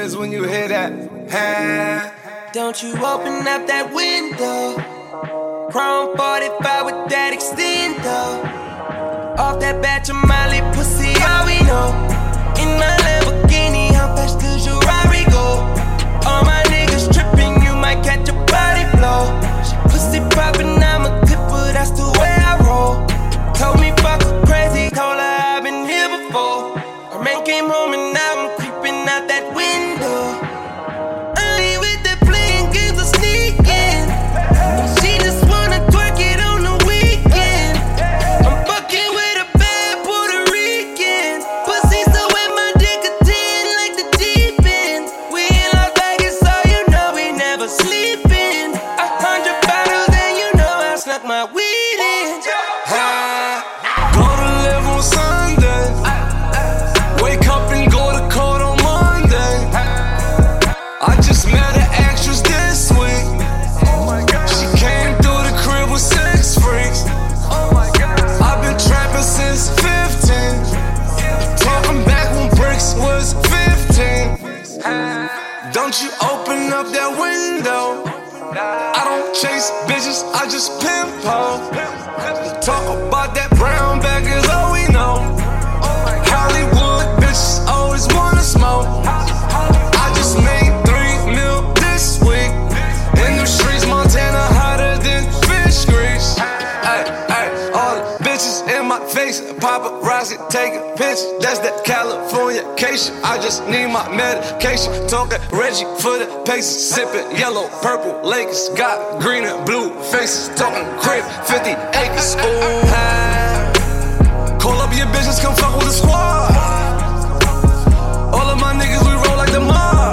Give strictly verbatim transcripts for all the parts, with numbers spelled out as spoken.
feelings when you hear that. Huh? Don't you open up that window. Chrome forty-five with that extender. Off that batch of Molly pussy, all we know. In my Lamborghini, how fast does your Rari go? All my niggas tripping, you might catch a body blow. She pussy poppin', I'm a clipper, that's the way I roll. Told me fuck her crazy, told her I've been here before. Her man came home and now I'm creeping out that window. Early with the playing games of sneaking. She just wanna twerk it on the weekend. I'm fucking with a bad Puerto Rican. Pussy so wet, my dick a ten like the deep end. We in Las Vegas, so you know we never sleeping. A hundred bottles and you know I snuck my weed in. Huh? Go to live on Sunday. Wake up and go to court on Monday. I just met an actress this week. She came through the crib with six freaks. I've been trapping since fifteen. Talking back when bricks was fifteen. Don't you open up that window. I don't chase bitches, I just pimp hoes. Talk about that brown bag is all we know. Hollywood bitches always wanna smoke. I just made three mil this week. In the streets, Montana hotter than fish grease. Ay, ay, all the bitches in my face. Paparazzi taking pictures. That's that Californication. I just need my medication. Talking Reggie for the paces. Sipping yellow, purple Lakers. Got green and blue faces. Talking crib, fifty acres. Ooh, hi. Call up your bitches, come fuck with the squad. All of my niggas, we roll like the mob.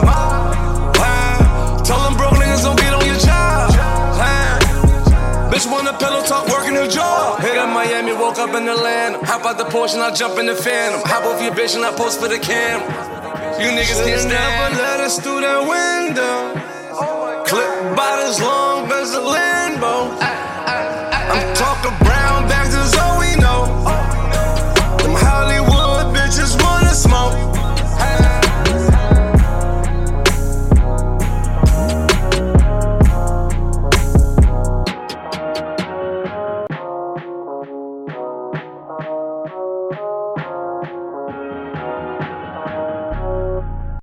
Hi. Tell them broke niggas don't get on your job. Hi. Bitch want a pillow talk, working her job. Hit up Miami, woke up in Atlanta. Hop out the Porsche and I jump in the Phantom. Hop off your bitch and I post for the camera. You niggas can't stand. Never let us through that window. Clip bottles long as a lamp.